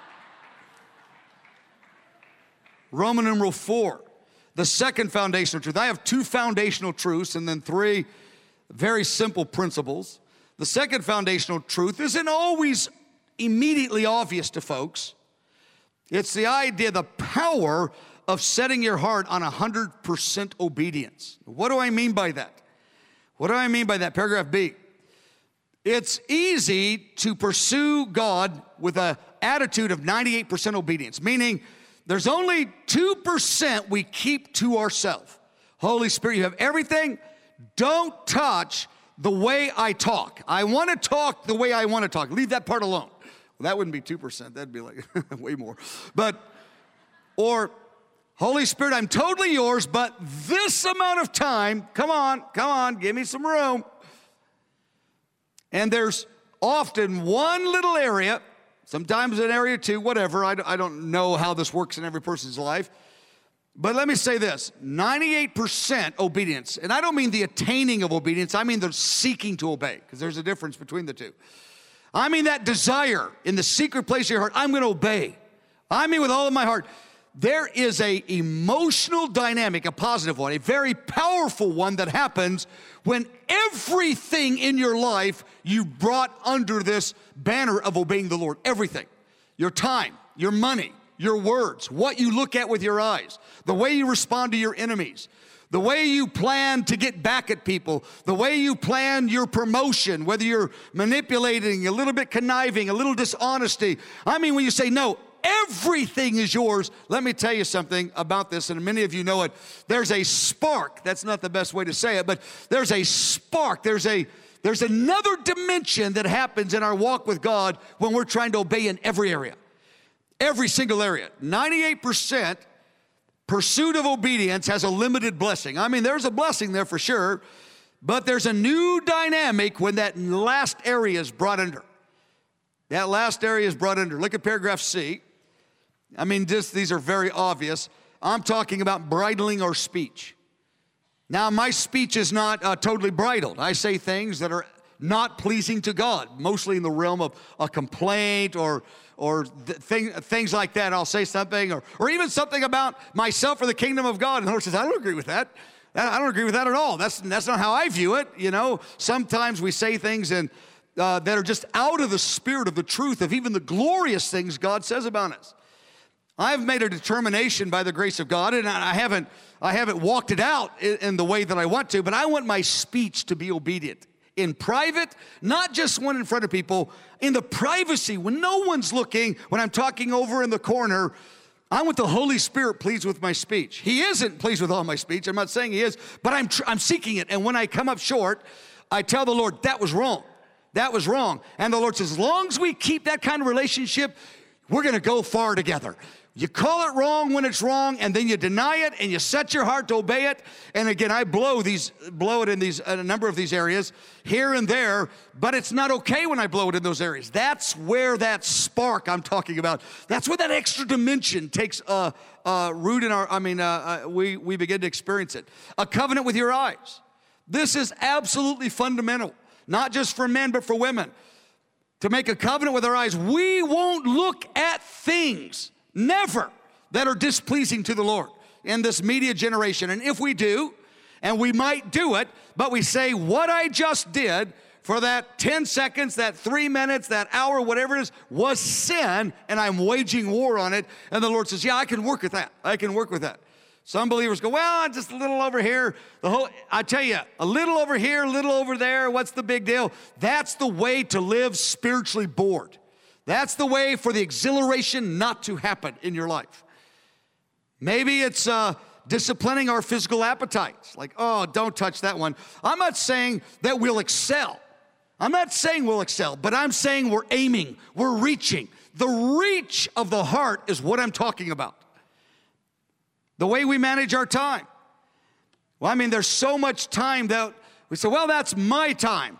Roman numeral four, the second foundational truth. I have two foundational truths and then three very simple principles. The second foundational truth isn't always immediately obvious to folks. It's the idea, the power of setting your heart on one hundred percent obedience. What do I mean by that? What do I mean by that? Paragraph B. It's easy to pursue God with an attitude of ninety-eight percent obedience, meaning there's only two percent we keep to ourselves. Holy Spirit, you have everything. Don't touch the way I talk. I want to talk the way I want to talk. Leave that part alone. Well, that wouldn't be two percent. That'd be like way more. But, or, Holy Spirit, I'm totally yours, but this amount of time, come on, come on, give me some room. And there's often one little area, sometimes an area two, whatever. I don't know how this works in every person's life. But let me say this, ninety-eight percent obedience. And I don't mean the attaining of obedience. I mean the seeking to obey, because there's a difference between the two. I mean that desire in the secret place of your heart. I'm going to obey. I mean with all of my heart. There is a emotional dynamic, a positive one, a very powerful one that happens when everything in your life you brought under this banner of obeying the Lord. Everything. Your time, your money, your words, what you look at with your eyes, the way you respond to your enemies, the way you plan to get back at people, the way you plan your promotion, whether you're manipulating, a little bit conniving, a little dishonesty. I mean, when you say, no, everything is yours. Let me tell you something about this, and many of you know it. There's a spark. That's not the best way to say it, but there's a spark. There's a there's another dimension that happens in our walk with God when we're trying to obey in every area. Every single area. ninety-eight percent pursuit of obedience has a limited blessing. I mean, there's a blessing there for sure, But there's a new dynamic when that last area is brought under. That last area is brought under. Look at paragraph C. I mean, just, these are very obvious. I'm talking about bridling our speech. Now, my speech is not uh, totally bridled. I say things that are not pleasing to God, mostly in the realm of a complaint or or th- thing, things like that. I'll say something, or, or even something about myself or the kingdom of God. And the Lord says, I don't agree with that. I don't agree with that at all. That's, that's not how I view it. You know, sometimes we say things and uh, that are just out of the spirit of the truth of even the glorious things God says about us. I've made a determination by the grace of God, and I haven't, I haven't walked it out in, in the way that I want to, but I want my speech to be obedient. In private, not just when in front of people, in the privacy, when no one's looking, when I'm talking over in the corner, I want the Holy Spirit pleased with my speech. He isn't pleased with all my speech. I'm not saying he is, but I'm, tr- I'm seeking it. And when I come up short, I tell the Lord, that was wrong. That was wrong. And the Lord says, as long as we keep that kind of relationship, we're going to go far together. You call it wrong when it's wrong, and then you deny it, and you set your heart to obey it. And again, I blow these, blow it in these, in a number of these areas, here and there, but it's not okay when I blow it in those areas. That's where that spark I'm talking about, that's where that extra dimension takes a, a root in our, I mean, uh, uh, we, we begin to experience it. A covenant with your eyes. This is absolutely fundamental, not just for men, but for women. To make a covenant with our eyes, we won't look at things never that are displeasing to the Lord in this media generation. And if we do, and we might do it, but we say what I just did for that ten seconds, that three minutes, that hour, whatever it is, was sin, and I'm waging war on it. And the Lord says, yeah, I can work with that. I can work with that. Some believers go, well, just a little over here. The whole, I tell you, a little over here, a little over there. What's the big deal? That's the way to live spiritually bored. That's the way for the exhilaration not to happen in your life. Maybe it's uh, disciplining our physical appetites. Like, oh, don't touch that one. I'm not saying that we'll excel. I'm not saying we'll excel, but I'm saying we're aiming, we're reaching. The reach of the heart is what I'm talking about. The way we manage our time. Well, I mean, there's so much time that we say, well, that's my time.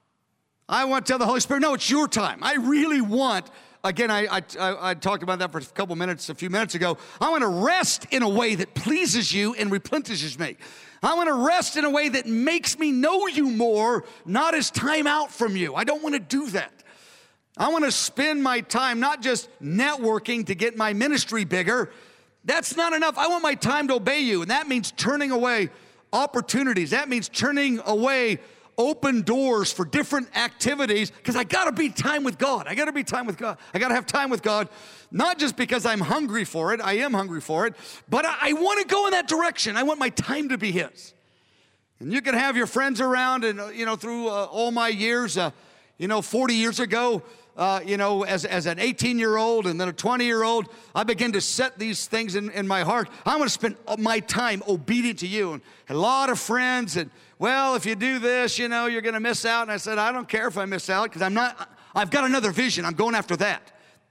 I want to tell the Holy Spirit, no, it's your time. I really want, again, I, I, I, I talked about that for a couple minutes, a few minutes ago. I want to rest in a way that pleases you and replenishes me. I want to rest in a way that makes me know you more, not as time out from you. I don't want to do that. I want to spend my time not just networking to get my ministry bigger. That's not enough. I want my time to obey you, and that means turning away opportunities. That means turning away open doors for different activities, because I got to be time with God. I got to be time with God. I got to have time with God, not just because I'm hungry for it. I am hungry for it, but I, I want to go in that direction. I want my time to be His. And you can have your friends around, and uh, you know, through uh, all my years, uh, you know, forty years ago, uh, you know, as, as an eighteen-year-old and then a twenty-year-old, I began to set these things in, in my heart. I want to spend my time obedient to you. And a lot of friends, and well, if you do this, you know, you're going to miss out. And I said, I don't care if I miss out, because I'm not, I've got another vision. I'm going after that.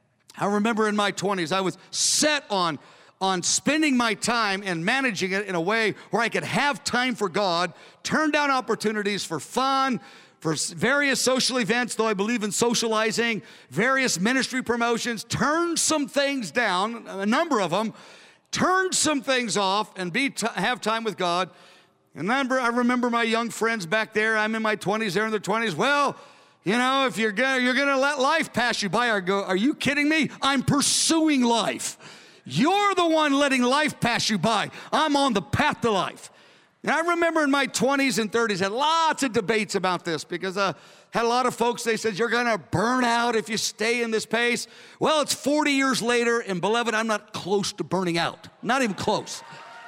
I remember in my twenties, I was set on, on spending my time and managing it in a way where I could have time for God, turn down opportunities for fun, for various social events, though I believe in socializing, various ministry promotions, turn some things down, a number of them, turn some things off and be t- have time with God. And remember, I remember my young friends back there. I'm in my twenties, they're in their twenties. Well, you know, if you're gonna, you're gonna let life pass you by, I go, are you kidding me? I'm pursuing life. You're the one letting life pass you by. I'm on the path to life. And I remember in my twenties and thirties, had lots of debates about this, because I uh, had a lot of folks, they said, you're gonna burn out if you stay in this pace. Well, it's forty years later, and beloved, I'm not close to burning out. Not even close.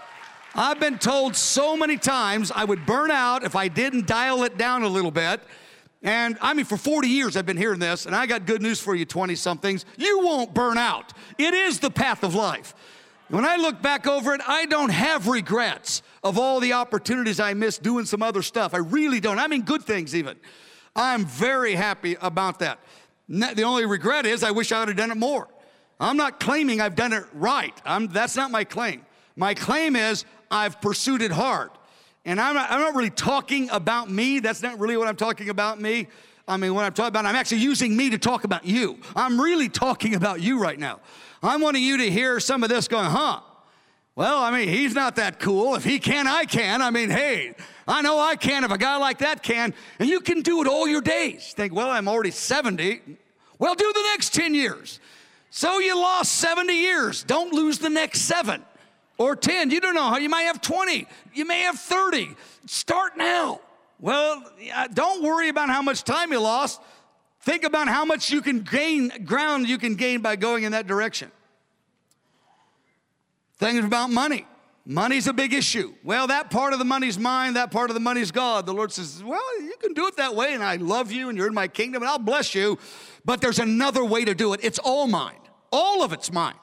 I've been told so many times I would burn out if I didn't dial it down a little bit. And I mean, for forty years I've been hearing this, and I got good news for you twenty-somethings. You won't burn out. It is the path of life. When I look back over it, I don't have regrets of all the opportunities I missed doing some other stuff. I really don't. I mean, good things even. I'm very happy about that. The only regret is I wish I would have done it more. I'm not claiming I've done it right. I'm, that's not my claim. My claim is I've pursued it hard. and I'm not, I'm not really talking about me. That's not really what I'm talking about me. I mean, what I'm talking about, I'm actually using me to talk about you. I'm really talking about you right now. I'm wanting you to hear some of this going, huh? Well, I mean, he's not that cool. If he can, I can. I mean, hey, I know I can if a guy like that can. And you can do it all your days. You think, well, I'm already seventy. Well, do the next ten years. So you lost seventy years. Don't lose the next seven or ten. You don't know how. You might have twenty. You may have thirty. Start now. Well, don't worry about how much time you lost. Think about how much you can gain, ground you can gain by going in that direction. Things about money. Money's a big issue. Well, that part of the money's mine, that part of the money's God. The Lord says, well, you can do it that way, and I love you, and you're in my kingdom, and I'll bless you, but there's another way to do it. It's all mine. All of it's mine.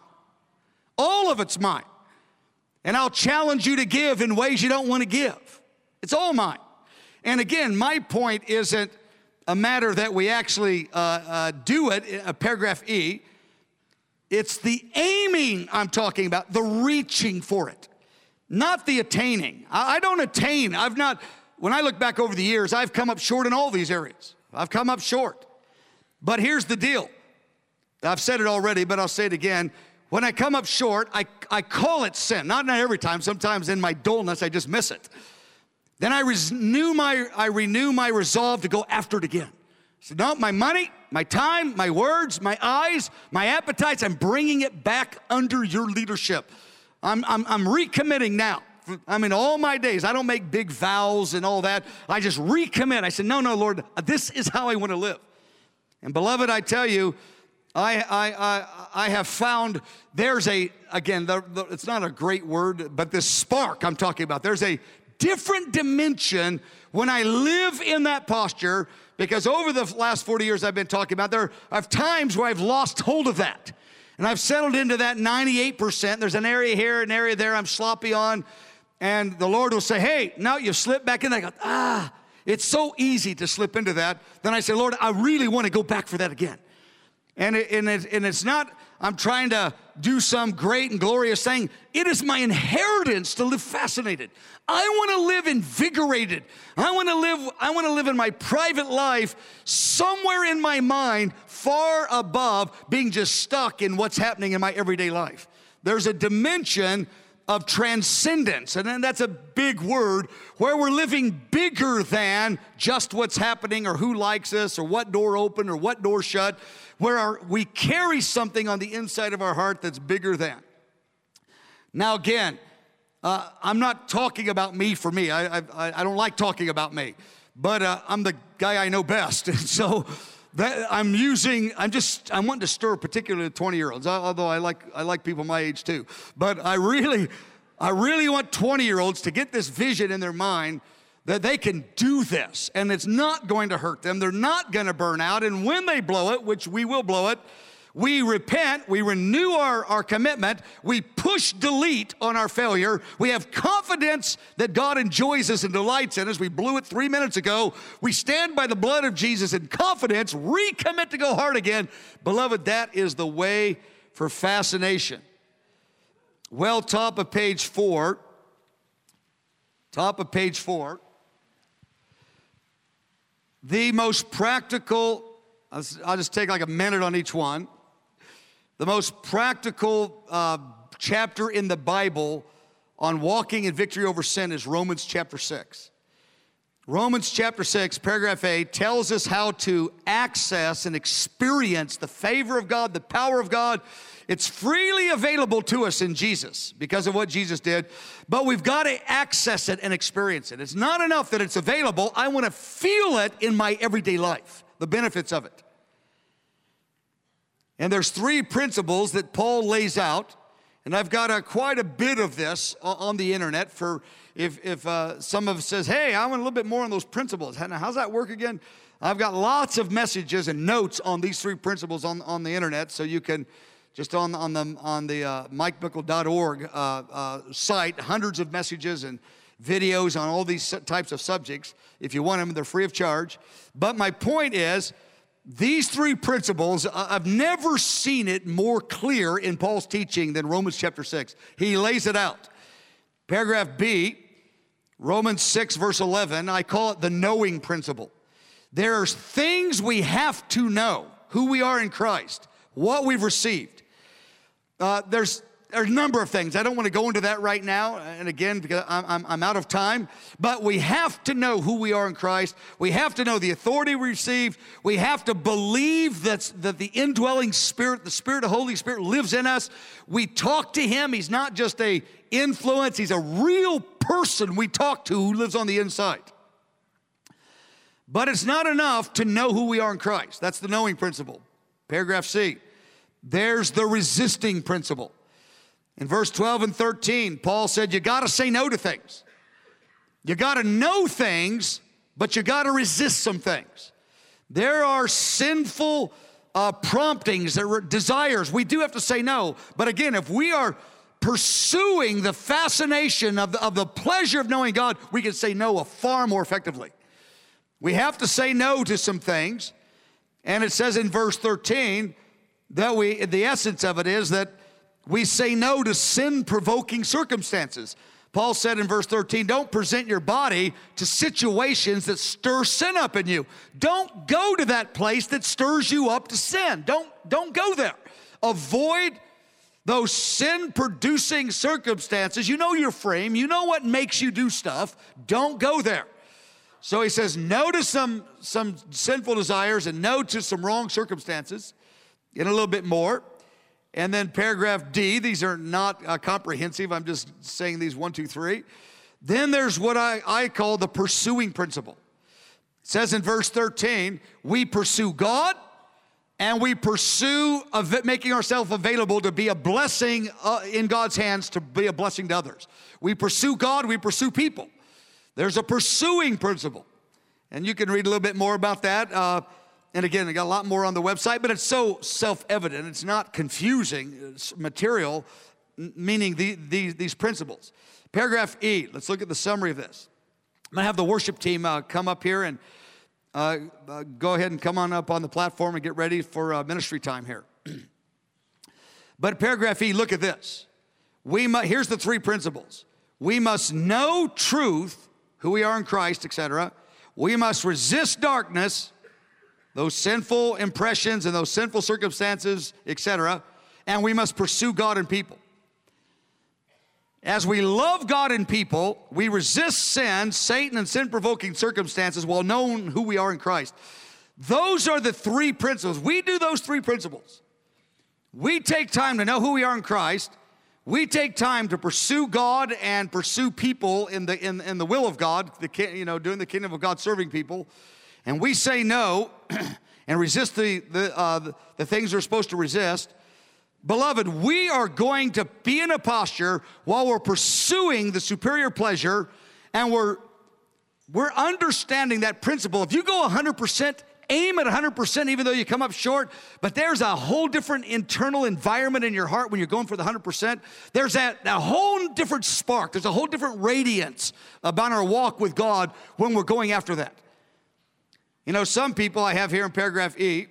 All of it's mine. And I'll challenge you to give in ways you don't want to give. It's all mine. And again, my point isn't a matter that we actually uh, uh, do it, uh, paragraph E. It's the aiming I'm talking about, the reaching for it, not the attaining. I, I don't attain. I've not, when I look back over the years, I've come up short in all these areas. I've come up short. But here's the deal. I've said it already, but I'll say it again. When I come up short, I, I call it sin. Not, not every time. Sometimes in my dullness, I just miss it. Then I renew my, I renew my resolve to go after it again. So no, my money, my time, my words, my eyes, my appetites, I'm bringing it back under your leadership. I'm, I'm, I'm recommitting now. I mean, all my days, I don't make big vows and all that. I just recommit. I said, no, no, Lord, this is how I want to live. And beloved, I tell you, I, I, I, I have found there's a, again, the, the, it's not a great word, but this spark I'm talking about, there's a different dimension when I live in that posture, because over the last forty years I've been talking about, there are times where I've lost hold of that. And I've settled into that ninety-eight percent. There's an area here, an area there I'm sloppy on. And the Lord will say, hey, now you've slipped back in. I go, ah, it's so easy to slip into that. Then I say, Lord, I really want to go back for that again. And, it, and, it, and it's not, I'm trying to do some great and glorious thing. It is my inheritance to live fascinated. I want to live invigorated. I want to live, I want to live in my private life somewhere in my mind far above being just stuck in what's happening in my everyday life. There's a dimension of transcendence, and then that's a big word, where we're living bigger than just what's happening or who likes us or what door open or what door shut, where our, we carry something on the inside of our heart that's bigger than. Now again, uh, I'm not talking about me for me. I, I, I don't like talking about me, but uh, I'm the guy I know best, and so that I'm using, I'm just, I want to stir particularly twenty-year-olds, although I like, I like people my age too. But I really, I really want twenty-year-olds to get this vision in their mind that they can do this, and it's not going to hurt them. They're not going to burn out, and when they blow it, which we will blow it, we repent, we renew our, our commitment, we push delete on our failure, we have confidence that God enjoys us and delights in us. We blew it three minutes ago. We stand by the blood of Jesus in confidence, recommit to go hard again. Beloved, that is the way for fascination. Well, top of page four, top of page four, the most practical, I'll just take like a minute on each one. The most practical uh, chapter in the Bible on walking in victory over sin is Romans chapter six. Romans chapter six, paragraph A, tells us how to access and experience the favor of God, the power of God. It's freely available to us in Jesus because of what Jesus did, but we've got to access it and experience it. It's not enough that it's available. I want to feel it in my everyday life, the benefits of it. And there's three principles that Paul lays out, and I've got a, quite a bit of this on the internet for if, if uh, some of us says, hey, I want a little bit more on those principles. Now, how's that work again? I've got lots of messages and notes on these three principles on, on the internet, so you can just on, on the, on the uh, mike bickle dot org uh, uh, site, hundreds of messages and videos on all these types of subjects. If you want them, they're free of charge. But my point is, these three principles, I've never seen it more clear in Paul's teaching than Romans chapter six. He lays it out. Paragraph B, Romans six, verse eleven, I call it the knowing principle. There's things we have to know, who we are in Christ, what we've received. Uh, there's, there's a number of things. I don't want to go into that right now, and again, because I'm, I'm, I'm out of time, but we have to know who we are in Christ. We have to know the authority we received. We have to believe that, that the indwelling Spirit, the Spirit of Holy Spirit lives in us. We talk to Him. He's not just a influence. He's a real person we talk to who lives on the inside. But it's not enough to know who we are in Christ. That's the knowing principle. Paragraph C. There's the resisting principle. In verse twelve and thirteen, Paul said, you got to say no to things. You got to know things, but you got to resist some things. There are sinful uh, promptings, there are desires. We do have to say no. But again, if we are pursuing the fascination of the, of the pleasure of knowing God, we can say no far more effectively. We have to say no to some things. And it says in verse thirteen that we, the essence of it is that we say no to sin-provoking circumstances. Paul said in verse thirteen, don't present your body to situations that stir sin up in you. Don't go to that place that stirs you up to sin. Don't, don't go there. Avoid those sin-producing circumstances. You know your frame. You know what makes you do stuff. Don't go there. So he says no to some, some sinful desires and no to some wrong circumstances. In a little bit more. And then paragraph D, these are not uh, comprehensive. I'm just saying these one, two, three. Then there's what I, I call the pursuing principle. It says in verse thirteen, we pursue God and we pursue av- making ourselves available to be a blessing uh, in God's hands, to be a blessing to others. We pursue God, we pursue people. There's a pursuing principle. And you can read a little bit more about that. Uh, And again, I got a lot more on the website, but it's so self-evident. It's not confusing. It's material, meaning the, the, these principles. Paragraph E, let's look at the summary of this. I'm going to have the worship team uh, come up here and uh, uh, go ahead and come on up on the platform and get ready for uh, ministry time here. But paragraph E, look at this. We mu- Here's the three principles. We must know truth, who we are in Christ, et cetera. We must resist darkness, those sinful impressions and those sinful circumstances, et cetera, and we must pursue God and people. As we love God and people, we resist sin, Satan, and sin-provoking circumstances while knowing who we are in Christ. Those are the three principles. We do those three principles. We take time to know who we are in Christ. We take time to pursue God and pursue people in the in, in the will of God, the you know, doing the kingdom of God, serving people. And we say no and resist the, the, uh, the, the things we're supposed to resist. Beloved, we are going to be in a posture while we're pursuing the superior pleasure and we're, we're understanding that principle. If you go one hundred percent, aim at one hundred percent even though you come up short, but there's a whole different internal environment in your heart when you're going for the one hundred percent. There's that, a whole different spark. There's a whole different radiance about our walk with God when we're going after that. You know, some people I have here in paragraph E,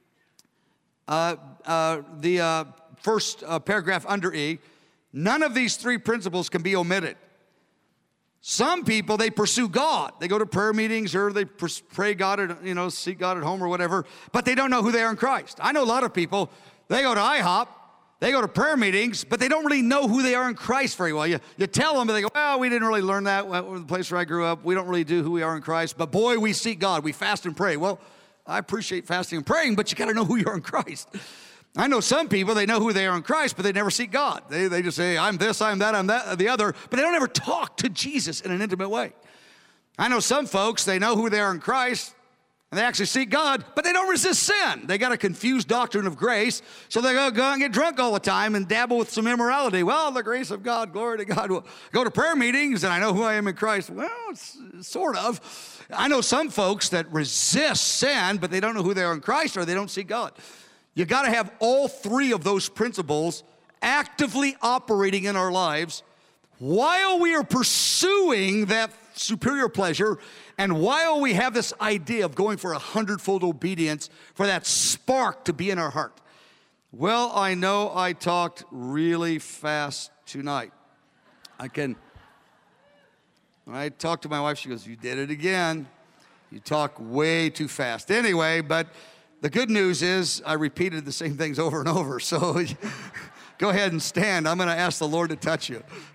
uh, uh, the uh, first uh, paragraph under E, none of these three principles can be omitted. Some people, they pursue God. They go to prayer meetings or they pray God, at, you know, seek God at home or whatever, but they don't know who they are in Christ. I know a lot of people, they go to I hop, they go to prayer meetings, but they don't really know who they are in Christ very well. You, you tell them, and they go, well, we didn't really learn that. Well, the place where I grew up, we don't really do who we are in Christ. But boy, we seek God. We fast and pray. Well, I appreciate fasting and praying, but you got to know who you are in Christ. I know some people, they know who they are in Christ, but they never seek God. They, they just say, I'm this, I'm that, I'm that, the other, but they don't ever talk to Jesus in an intimate way. I know some folks, they know who they are in Christ, and they actually seek God, but they don't resist sin. They got a confused doctrine of grace, so they go, go and get drunk all the time and dabble with some immorality. Well, the grace of God, glory to God. We'll go to prayer meetings, and I know who I am in Christ. Well, it's, sort of. I know some folks that resist sin, but they don't know who they are in Christ, or they don't seek God. You got to have all three of those principles actively operating in our lives while we are pursuing that superior pleasure and while we have this idea of going for a hundredfold obedience for that spark to be in our heart. Well, I know I talked really fast tonight. I can, When I talked to my wife, she goes, you did it again. You talk way too fast. Anyway, but the good news is I repeated the same things over and over. So go ahead and stand. I'm going to ask the Lord to touch you.